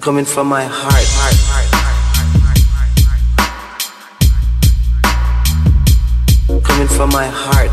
Coming from my heart. Coming from my heart.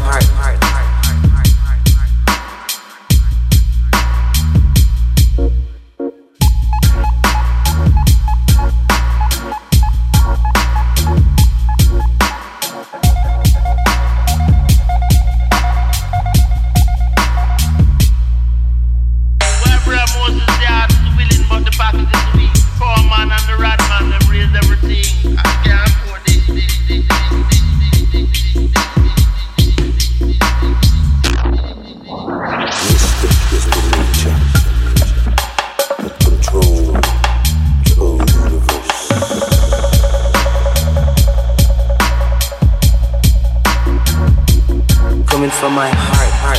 From my heart.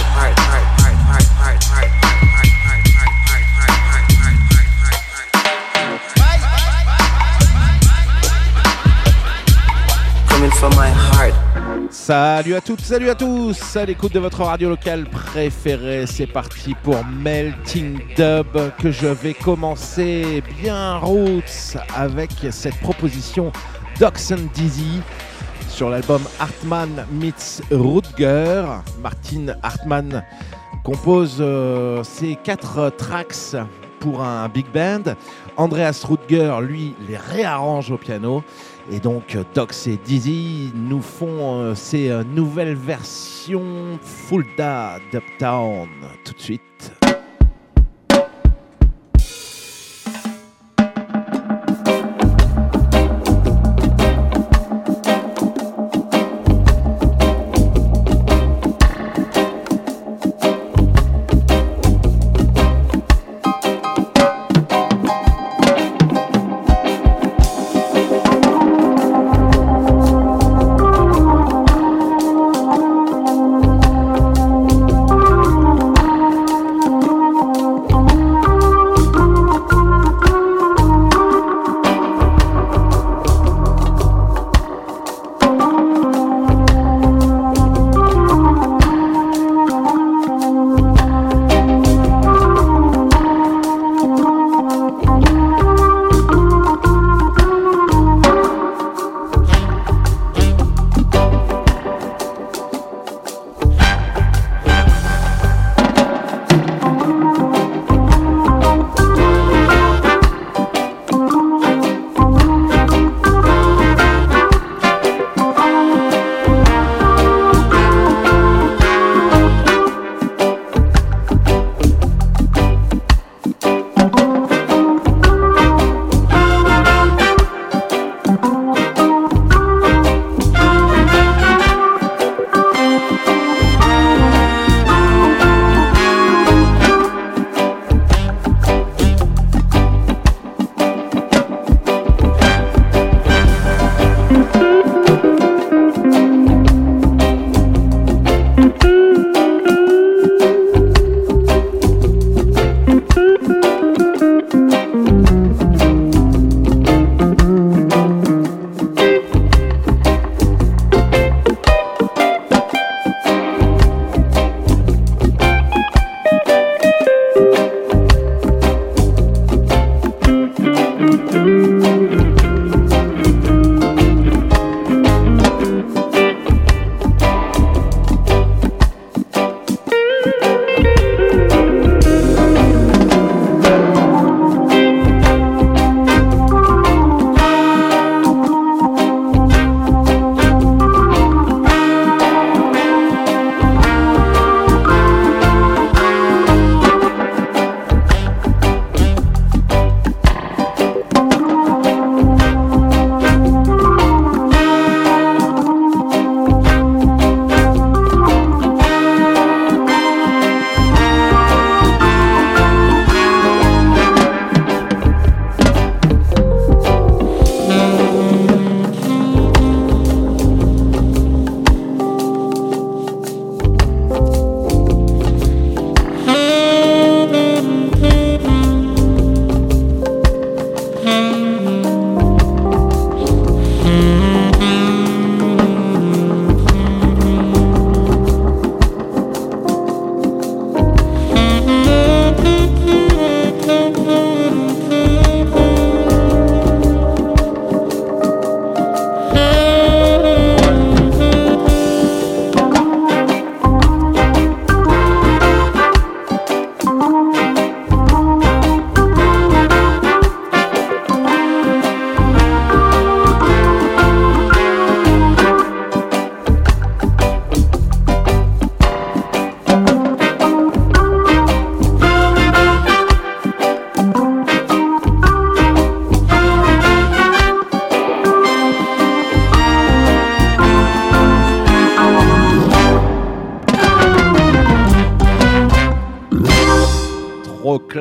Coming from my heart. Salut à toutes, salut à tous, à l'écoute de votre radio locale préférée. C'est parti pour Melting Dub que je vais commencer bien roots avec cette proposition d'Oxen Dizzy. Sur l'album Hartman meets Rutger, Martin Hartman compose ces 4 tracks pour un big band. Andreas Rutger, lui, les réarrange au piano. Et donc, Dox et Dizzy nous font ces nouvelles versions Fulda Dubtown tout de suite.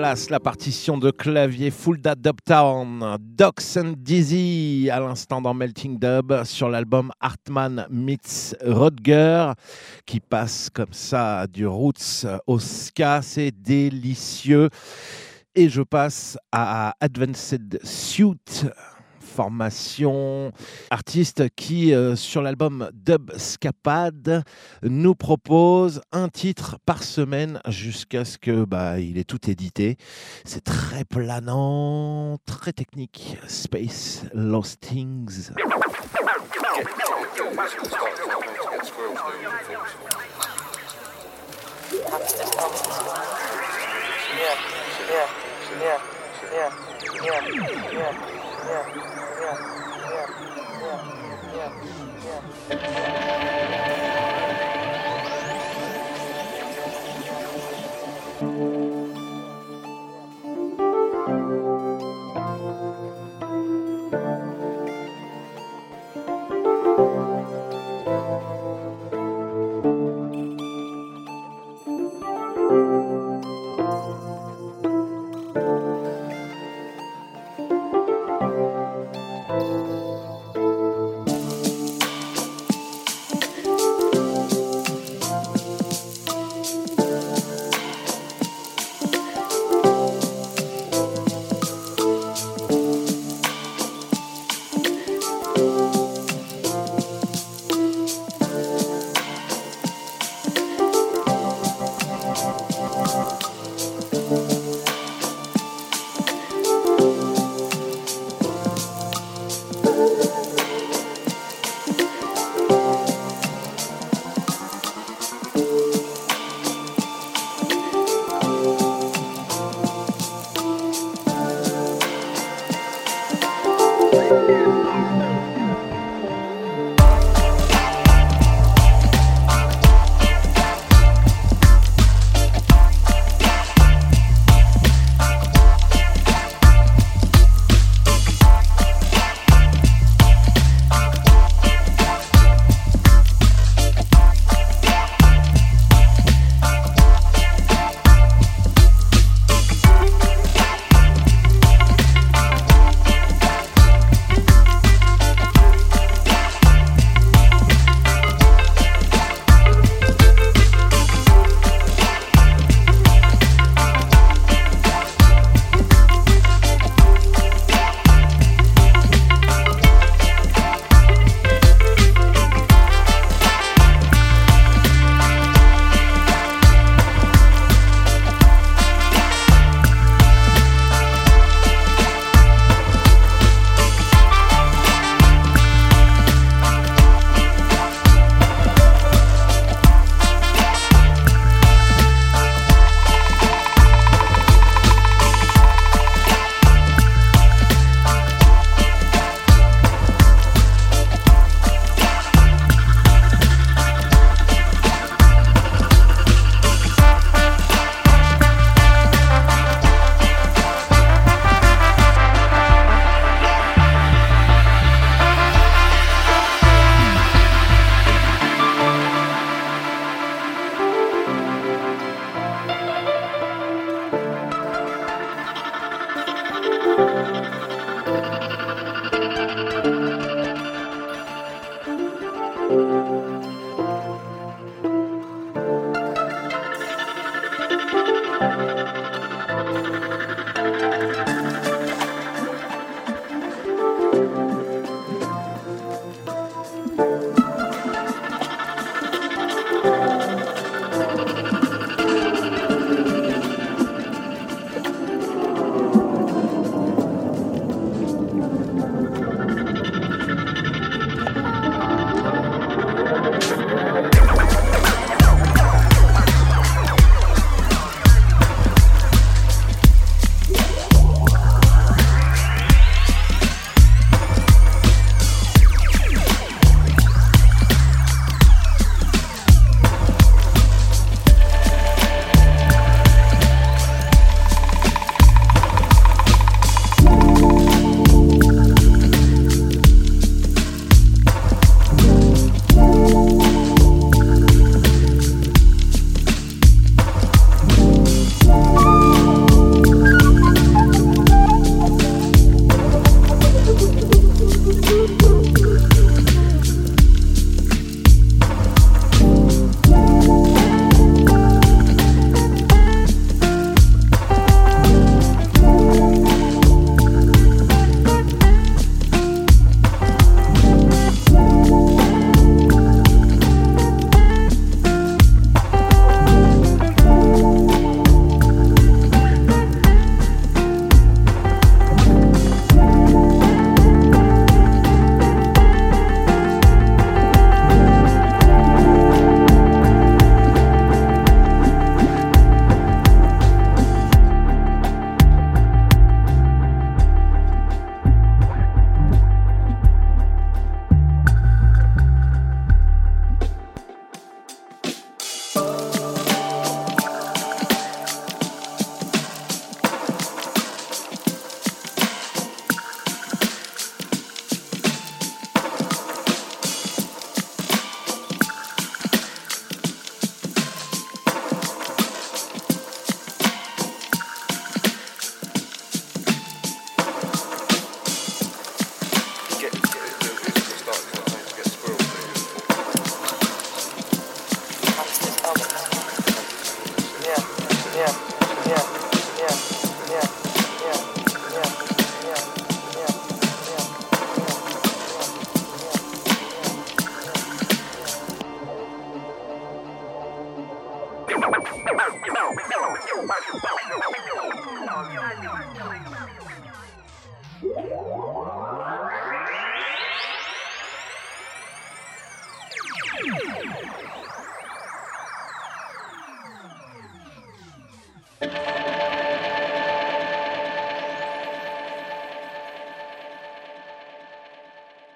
basse, la partition de clavier Fulda Dubtown, Docs and Dizzy à l'instant dans Melting Dub sur l'album Hartman meets Rodger qui passe comme ça du roots au ska, c'est délicieux. Et je passe à Advanced Suit, formation artiste qui, sur l'album Dub Scapade, nous propose un titre par semaine jusqu'à ce que il ait tout édité. C'est très planant, très technique. Space Lost Things.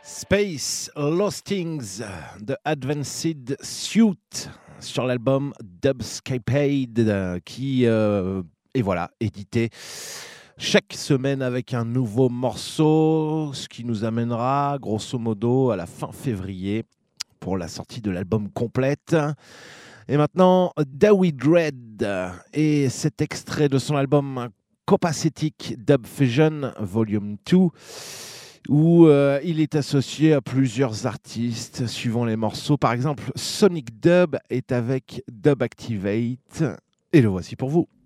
Space Lostings de Advanced Suite sur l'album Dubscapade qui est voilà, édité chaque semaine avec un nouveau morceau, ce qui nous amènera grosso modo à la fin février pour la sortie de l'album complète. Et maintenant, Dawi Dread et cet extrait de son album Copacetic Dub Fusion Volume 2 où il est associé à plusieurs artistes suivant les morceaux. Par exemple, Sonic Dub est avec Dub Activate et le voici pour vous.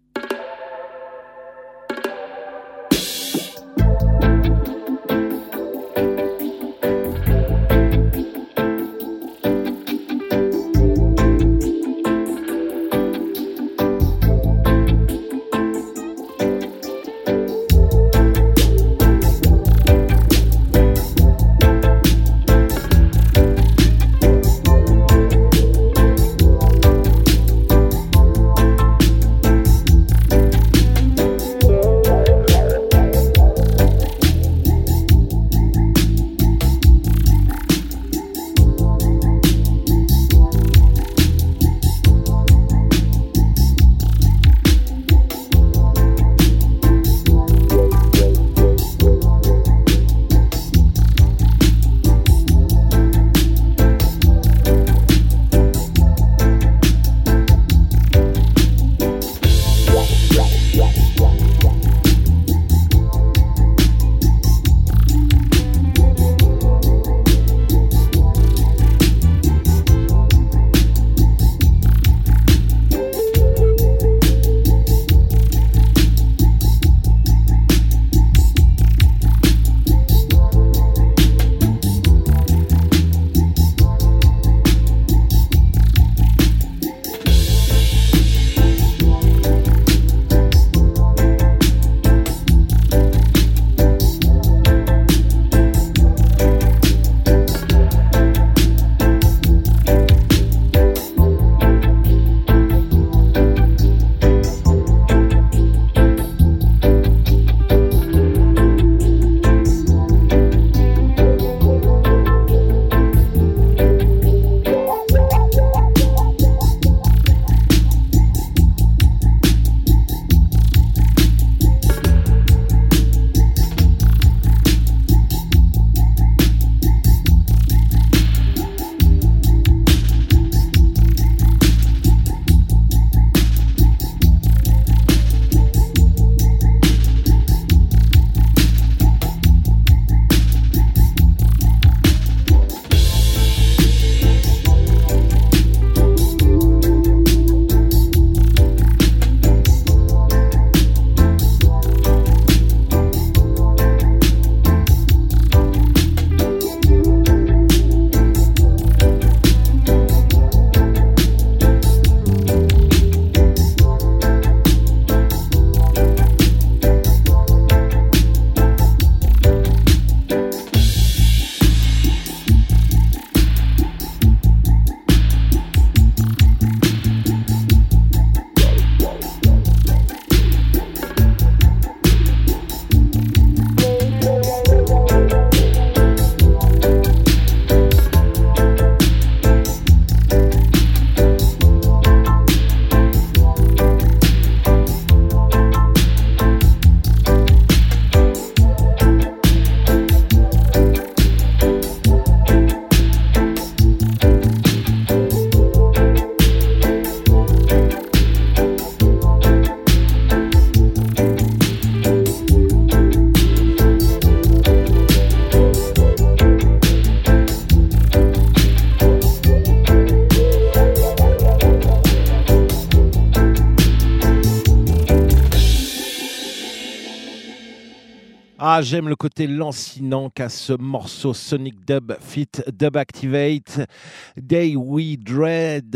Ah, j'aime le côté lancinant qu'a ce morceau Sonic Dub Fit Dub Activate Day We Dread,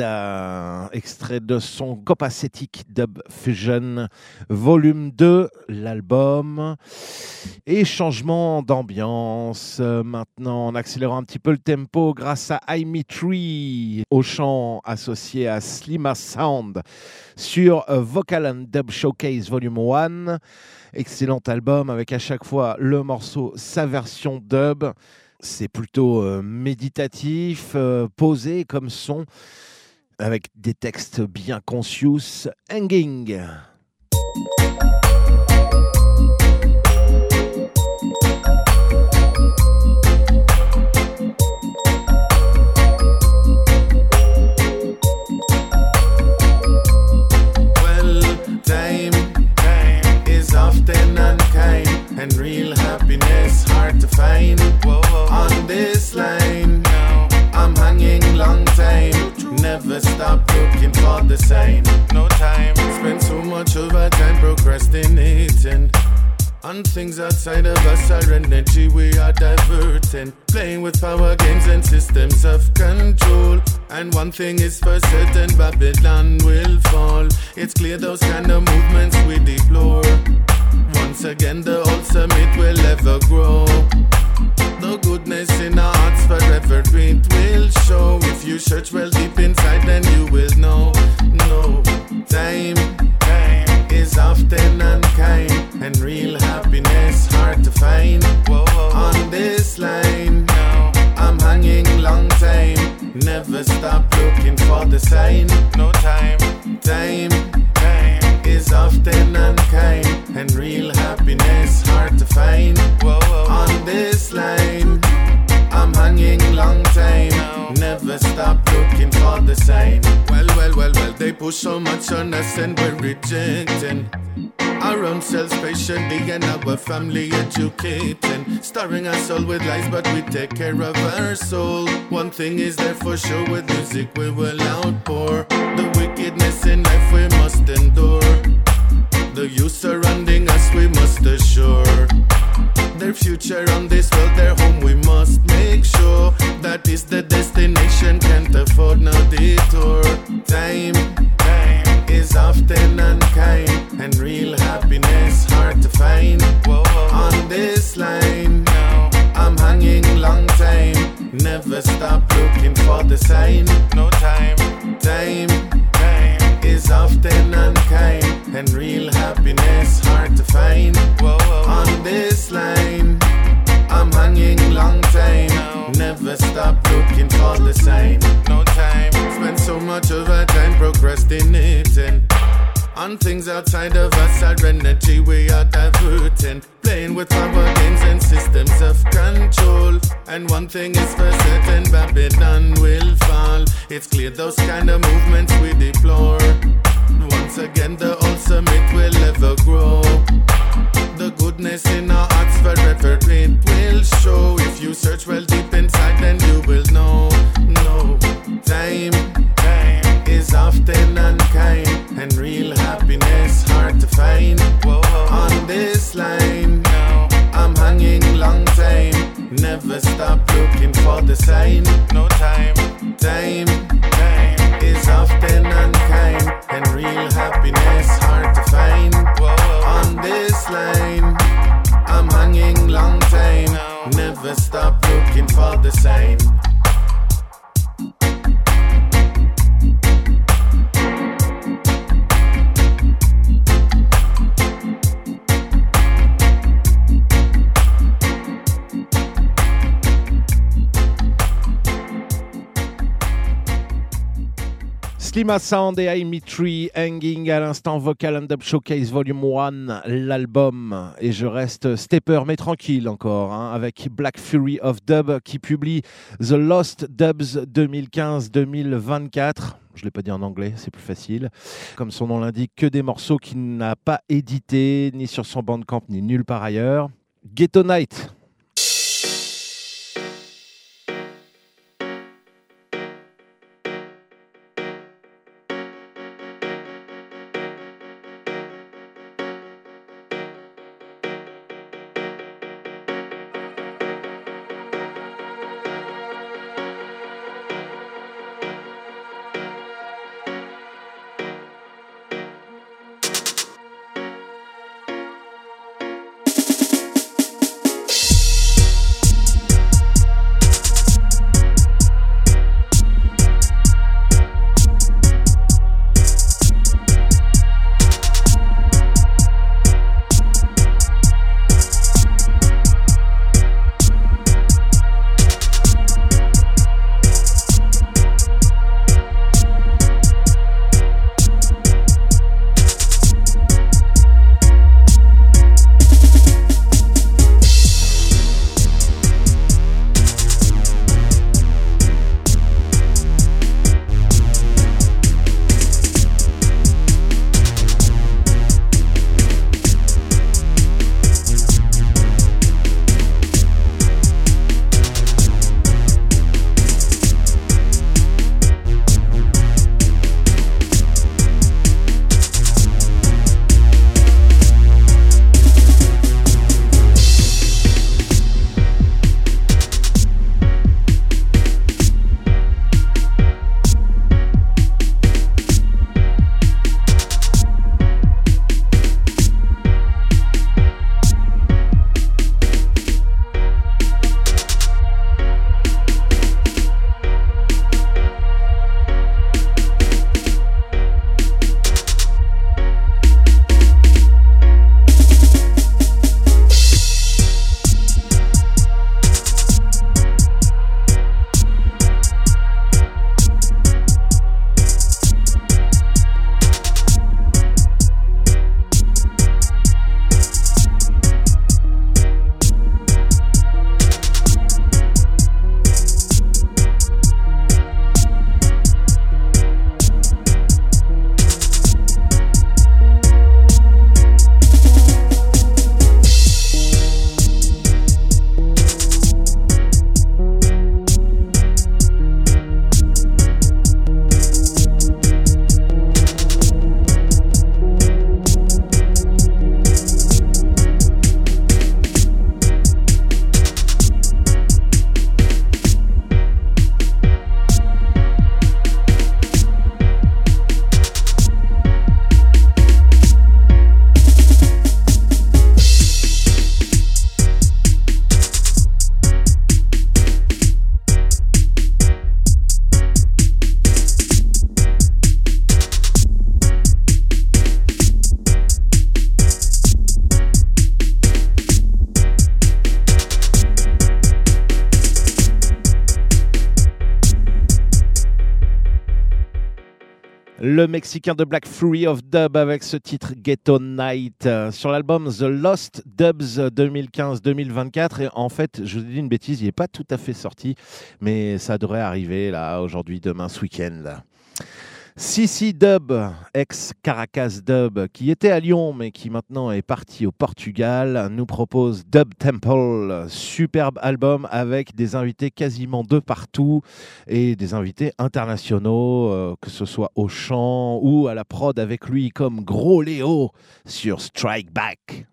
extrait de son Copacetic Dub Fusion volume 2, l'album. Et changement d'ambiance maintenant en accélérant un petit peu le tempo grâce à Imitri au chant associé à Slima Sound sur Vocal and Dub Showcase volume 1. Excellent album avec à chaque fois le morceau, sa version dub. C'est plutôt méditatif, posé comme son, avec des textes bien conscious. Hanging. And real happiness hard to find. Whoa, whoa, whoa. On this line, no. I'm hanging long time. Never stop looking for the sign. No time. Spend so much of our time procrastinating on things outside of us. Our energy we are diverting, playing with power games and systems of control. And one thing is for certain, Babylon will fall. It's clear those kind of movements we deplore. Once again the ultimate will ever grow. The goodness in our hearts forever it will show. If you search well deep inside then you will know. No, time is often unkind. And real happiness hard to find. Whoa, whoa, whoa. On this line, no. I'm hanging long time. Never stop looking for the sign. No time. Time is often unkind. And real happiness hard to find. Whoa, whoa, whoa. On this line, I'm hanging long time. No. Never stop looking for the sign. Well, they push so much on us and we're rejecting our own selves patiently and our family educating, starring our soul with lies, but we take care of our soul. One thing is there for sure, with music we will outpour the wickedness in life we must endure. The youth surrounding us we must assure their future on this world, their home we must make sure. That is the destination, can't afford no detour. Time is often unkind. And real happiness hard to find. Whoa, whoa, whoa. On this line, no. I'm hanging long time. Never stop looking for the sign. No time. Time is often unkind. And real happiness hard to find. Whoa, whoa, whoa. On this line, I'm hanging long time. No. Never stop looking for the sign. No time. Spend so much of our time procrastinating on things outside of us. Our energy we are diverting, playing with power games and systems of control. And one thing is for certain, Babylon will fall. It's clear those kind of movements we deplore. Once again the ultimate will ever grow. The goodness in our hearts forever it will show. If you search well deep inside then you will know. No, time is often unkind. And real happiness hard to find. Whoa, whoa, whoa. On this line, no. I'm hanging long time. Never stop looking for the sign. No time. Time is often unkind. And real happiness hard to find. Whoa, whoa, whoa. On this line, I'm hanging long time. No. Never stop looking for the sign. Slima Sound et I Me Tree, Hanging à l'instant, Vocal and Dub Showcase Volume 1, l'album. Et je reste stepper, mais tranquille encore, hein, avec Black Fury of Dub qui publie The Lost Dubs 2015-2024. Je ne l'ai pas dit en anglais, c'est plus facile. Comme son nom l'indique, que des morceaux qu'il n'a pas édités, ni sur son Bandcamp, ni nulle part ailleurs. Ghetto Night. Le Mexicain de Black Fury of Dub avec ce titre Ghetto Night sur l'album The Lost Dubs 2015-2024. Et en fait, je vous dis une bêtise, il n'est pas tout à fait sorti, mais ça devrait arriver là aujourd'hui, demain, ce week-end. CC Dub, ex-Caracas Dub, qui était à Lyon mais qui maintenant est parti au Portugal, nous propose Dub Temple, superbe album avec des invités quasiment de partout et des invités internationaux, que ce soit au chant ou à la prod avec lui comme Gros Léo sur Strike Back.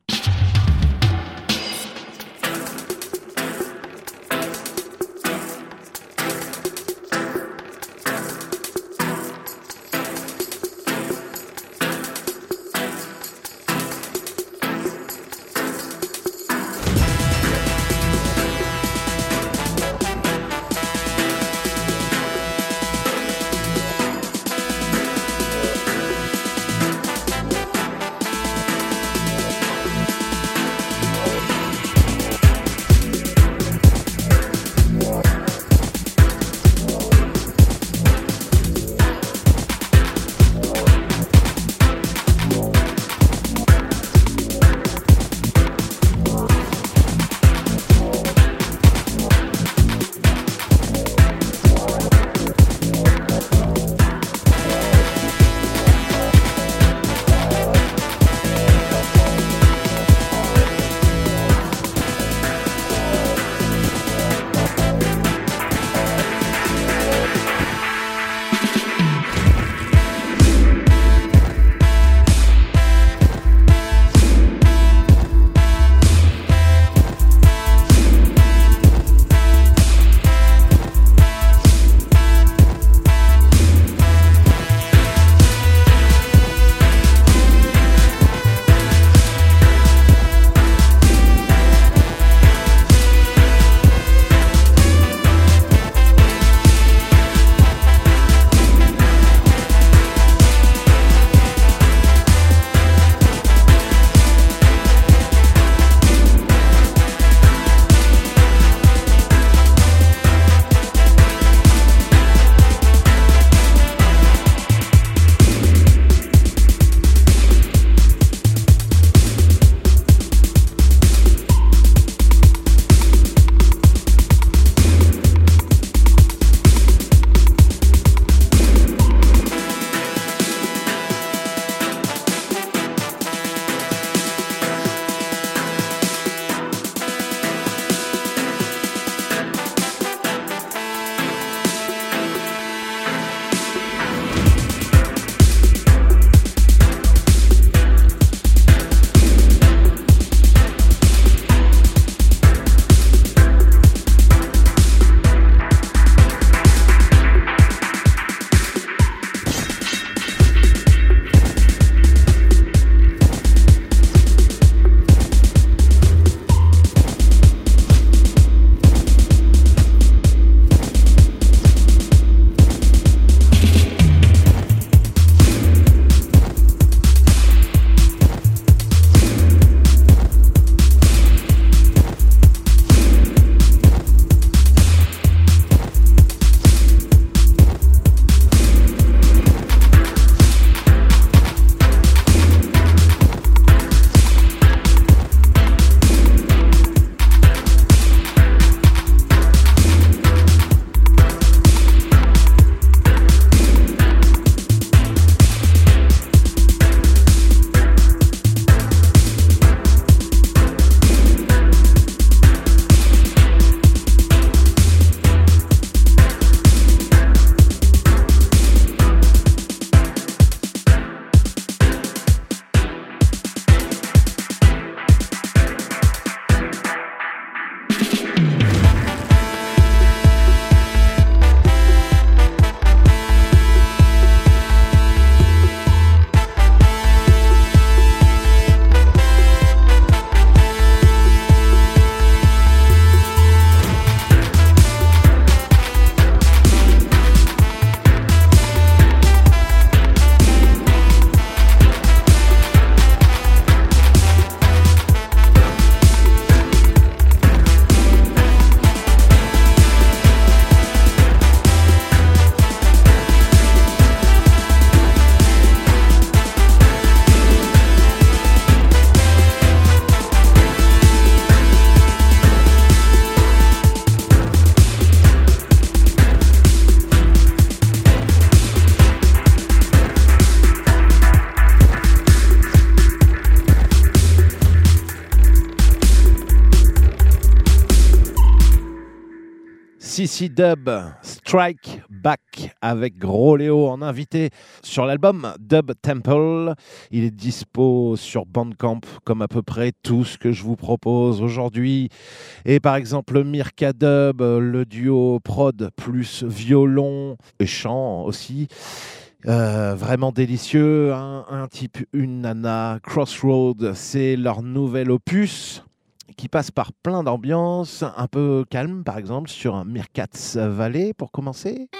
CC Dub, Strike Back avec Gros Léo en invité sur l'album Dub Temple. Il est dispo sur Bandcamp comme à peu près tout ce que je vous propose aujourd'hui. Et par exemple Mirka Dub, le duo prod plus violon et chant aussi. Vraiment délicieux, hein. Un type, une nana, Crossroad, c'est leur nouvel opus qui passe par plein d'ambiances, un peu calme par exemple sur un Mirkats Valley pour commencer.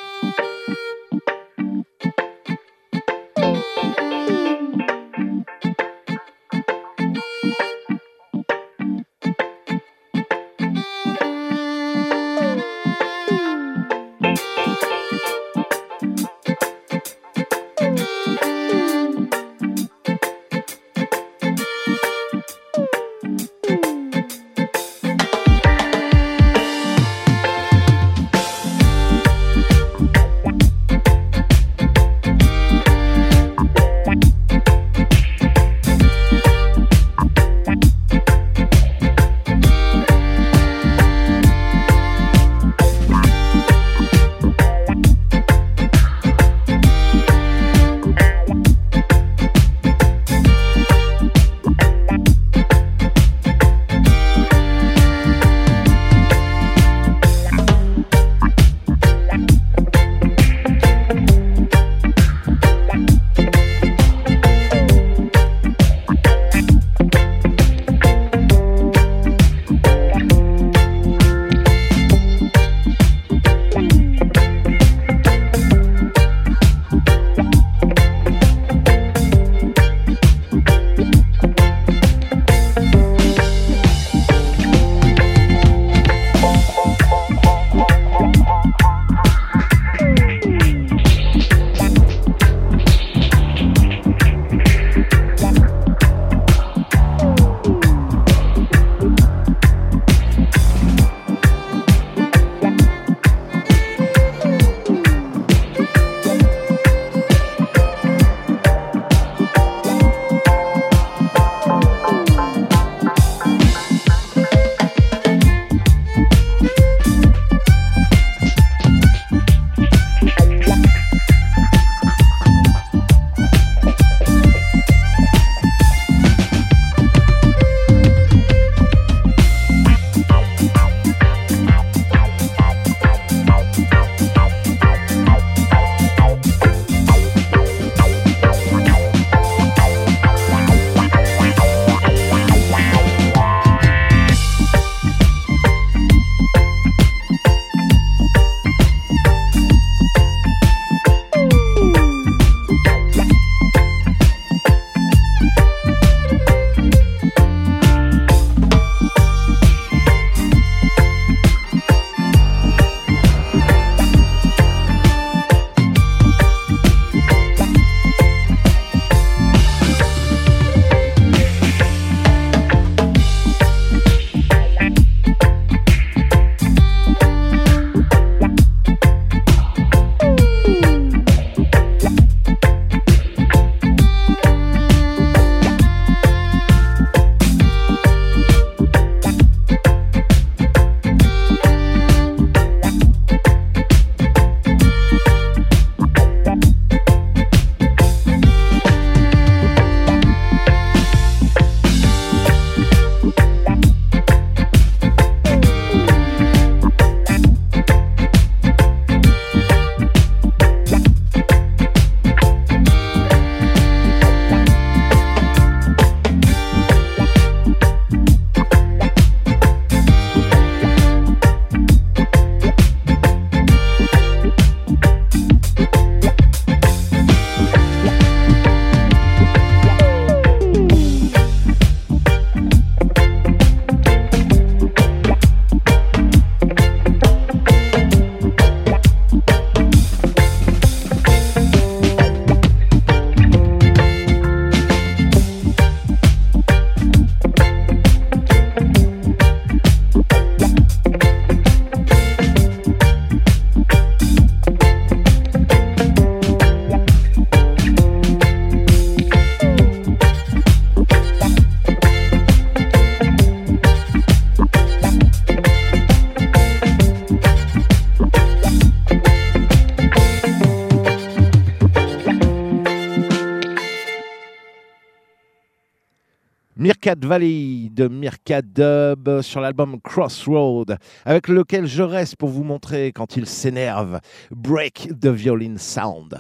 Meerkat Valley de Meerkat Dub sur l'album Crossroad, avec lequel je reste pour vous montrer quand il s'énerve. Break the Violin Sound.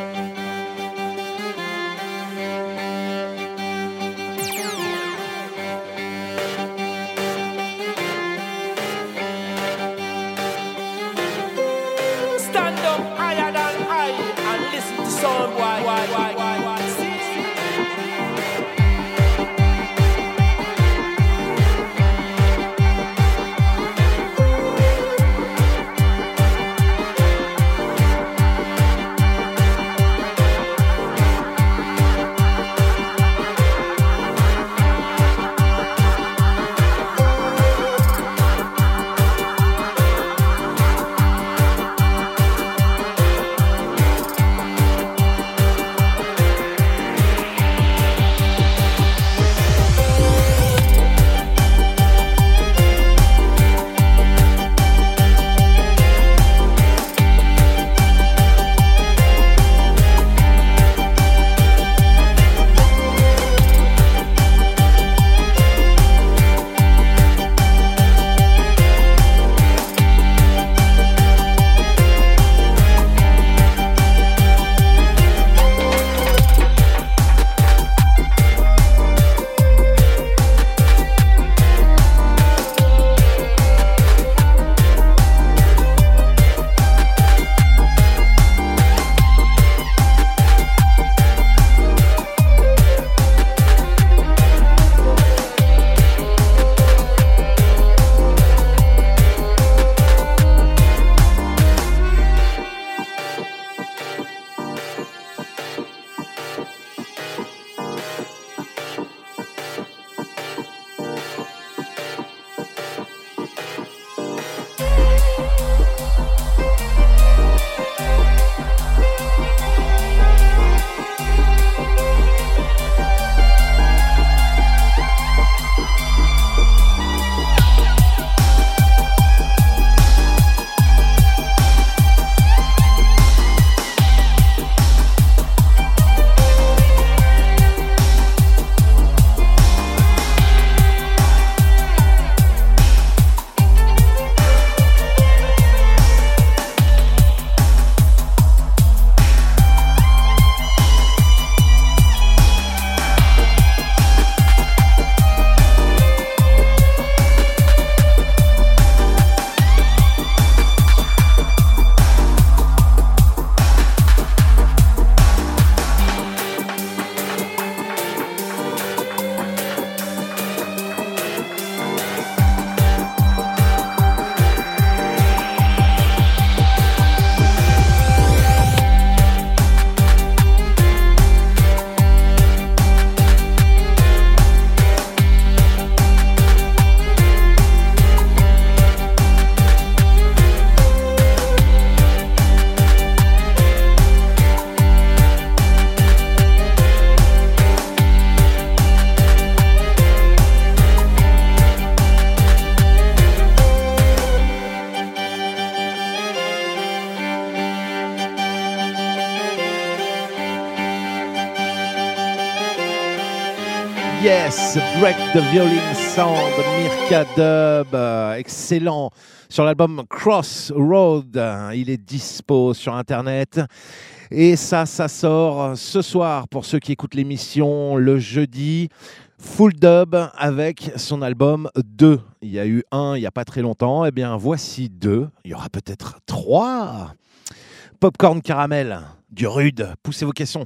Yes, Break the Violin Sound, Meerkat Dub, excellent. Sur l'album Crossroad, il est dispo sur Internet. Et ça sort ce soir pour ceux qui écoutent l'émission le jeudi. Full Dub avec son album 2. Il y a eu 1 il n'y a pas très longtemps. Eh bien, voici 2. Il y aura peut-être 3. Popcorn Caramel, du rude. Poussez vos caissons.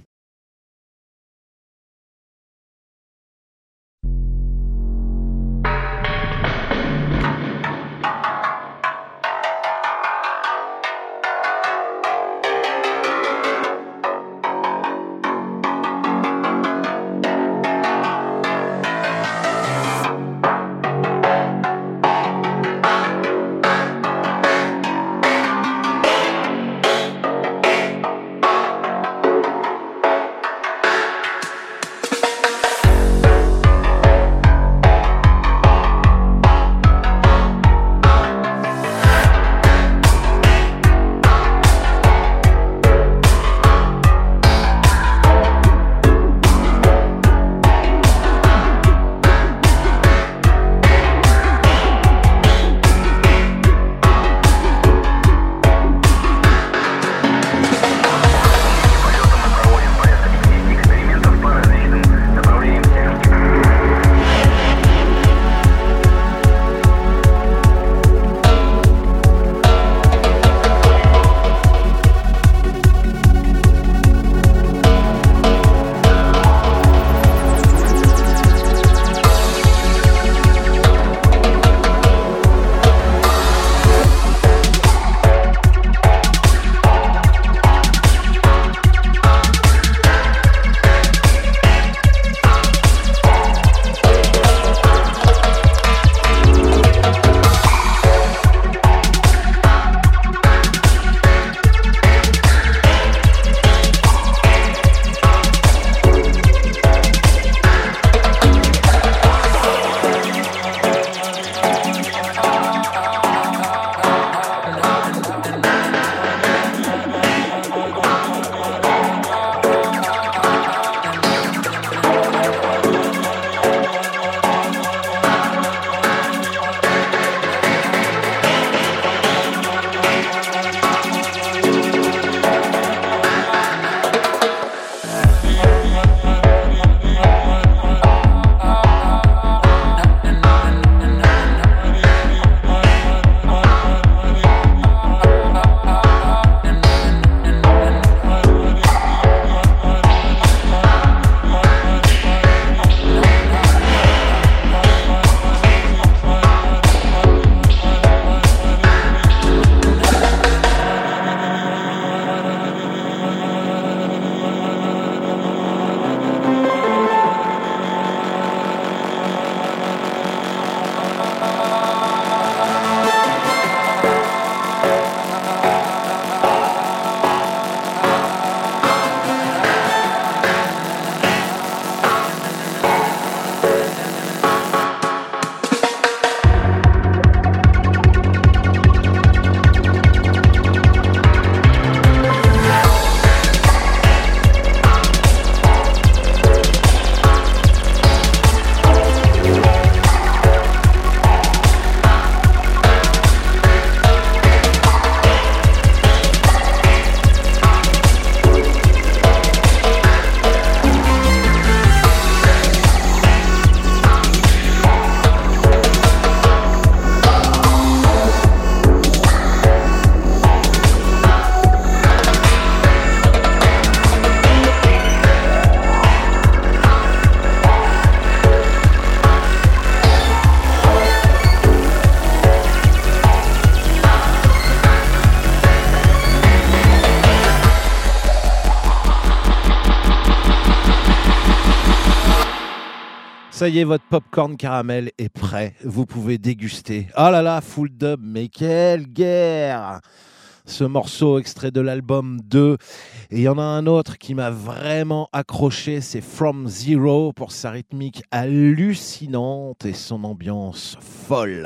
Ça y est, votre popcorn caramel est prêt. Vous pouvez déguster. Oh là là, full dub, mais quelle guerre! Ce morceau extrait de l'album 2. Et il y en a un autre qui m'a vraiment accroché, c'est From Zero pour sa rythmique hallucinante et son ambiance folle.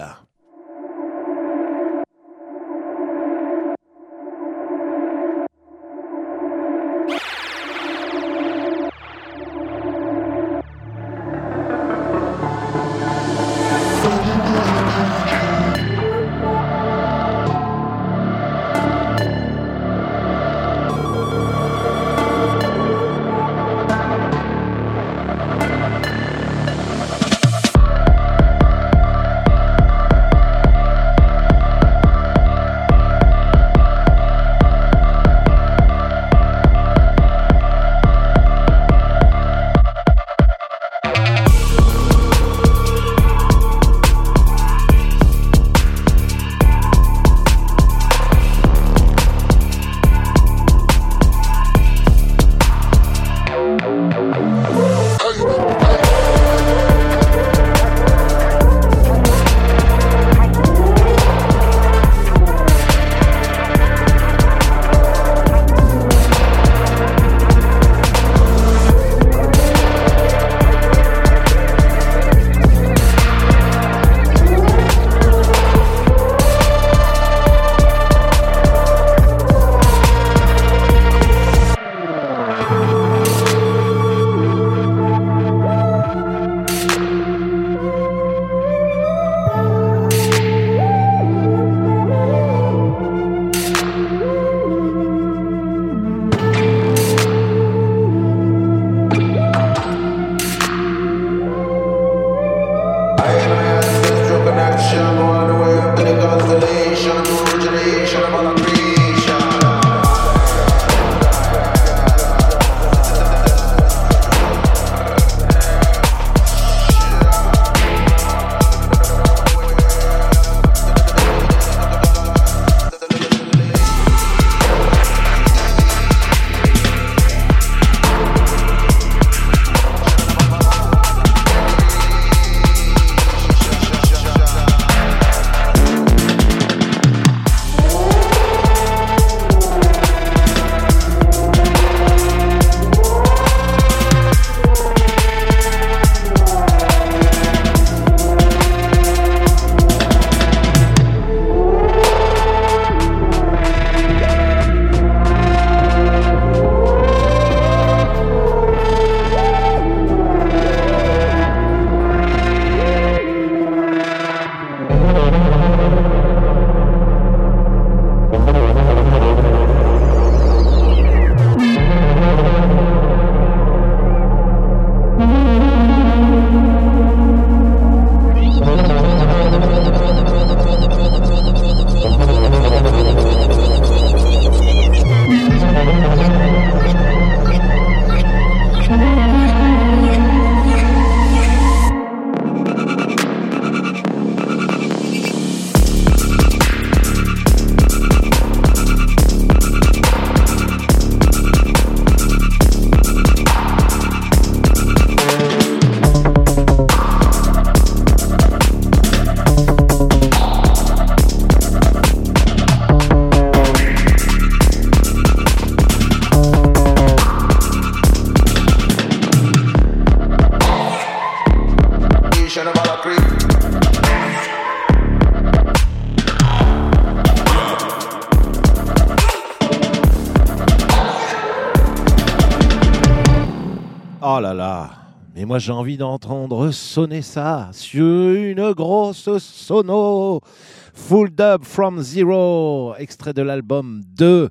Oh là là, mais moi j'ai envie d'entendre sonner ça sur une grosse sono. Full Dub From Zero, extrait de l'album 2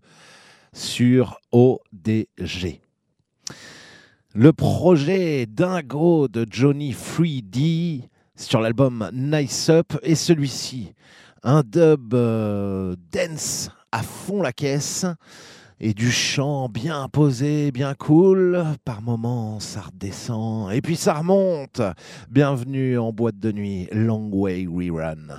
sur ODG. Le projet dingo de Johnny 3D sur l'album Nice Up est celui-ci. Un dub dance à fond la caisse et du chant bien posé, bien cool. Par moments, ça redescend et puis ça remonte. Bienvenue en boîte de nuit, Long Way Rerun.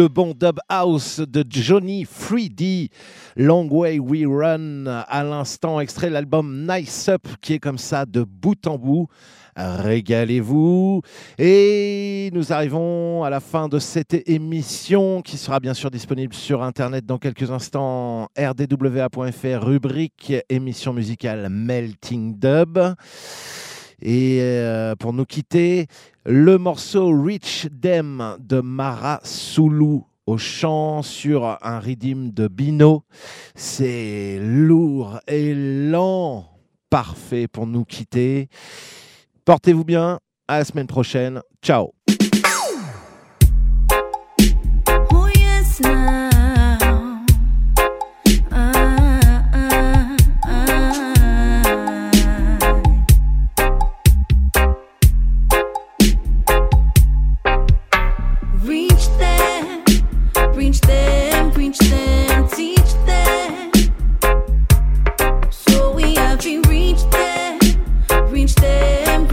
le bon dub house de Johnny 3D, Long Way We Run, à l'instant, extrait de l'album Nice Up, qui est comme ça de bout en bout. Régalez-vous. Et nous arrivons à la fin de cette émission qui sera bien sûr disponible sur internet dans quelques instants. rdwa.fr, rubrique émission musicale Melting Dub. Et pour nous quitter, le morceau Reach Them de Mara Sulu au chant sur un rhythm de Bino. C'est lourd et lent, parfait pour nous quitter. Portez-vous bien, à la semaine prochaine. Ciao. Oh yes, now. Reach them, teach them. So we have to reach them, teach them.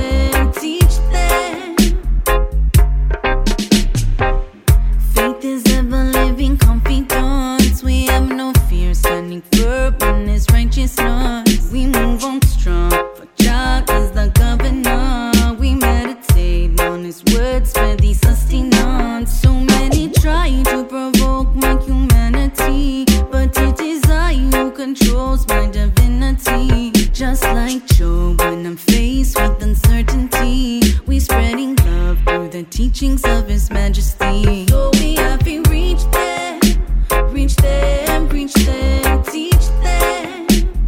Faith is ever living confidence. We have no fear, standing firm in His righteousness. We move on strong, for Jah is the governor. We meditate on His words, ready sustenance. So many try to provoke my humanity, but it is I who controls my divinity. Just like Job, when I'm faced with uncertainty, we spreading love through the teachings of His Majesty. So we have to reach them, teach them. Reach them, teach them.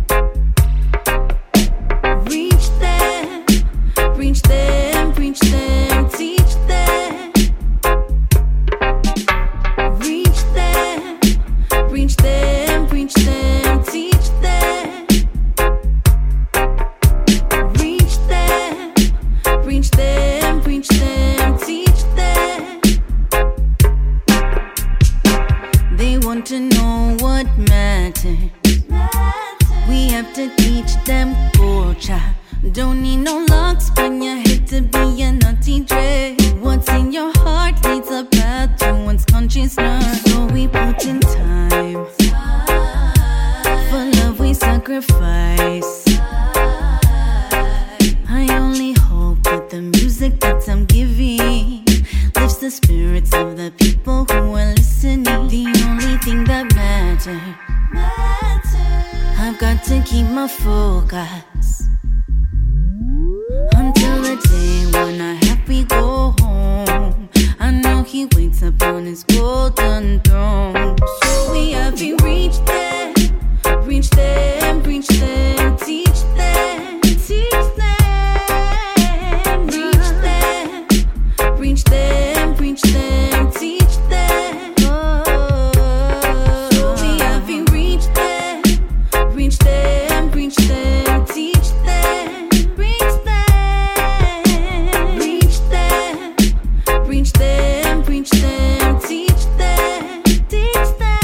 Reach them, teach them. Reach them, teach them. Reach them, teach them. Reach them, teach them. They want to know what matters. We have to teach them culture. Don't need no locks on your head to be a naughty dread. What's in your heart leads a path to one's consciousness. So we put in time. For love we sacrifice. I only hope that the music that I'm giving lifts the spirits of the people who are listening. The only thing that matters, I've got to keep my focus until the day when I happy go home. I know He waits upon His golden throne. So we have to reach them, teach them. Reach them, teach them. Reach them, teach them. So we have to reach them, teach them. Reach them, teach them. Reach them, teach them.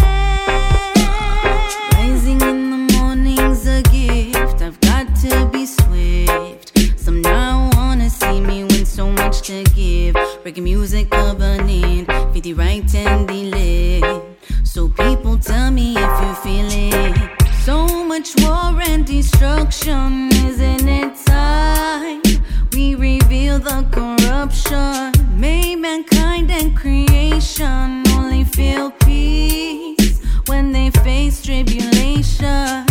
Rising in the morning's a gift. I've got to be swift. Some now wanna see me with so much to give. Breaking music burning, 50 right and the left. So people tell me if you feel it. So much war and destruction, isn't it time we reveal the corruption? May mankind and creation only feel peace when they face tribulation.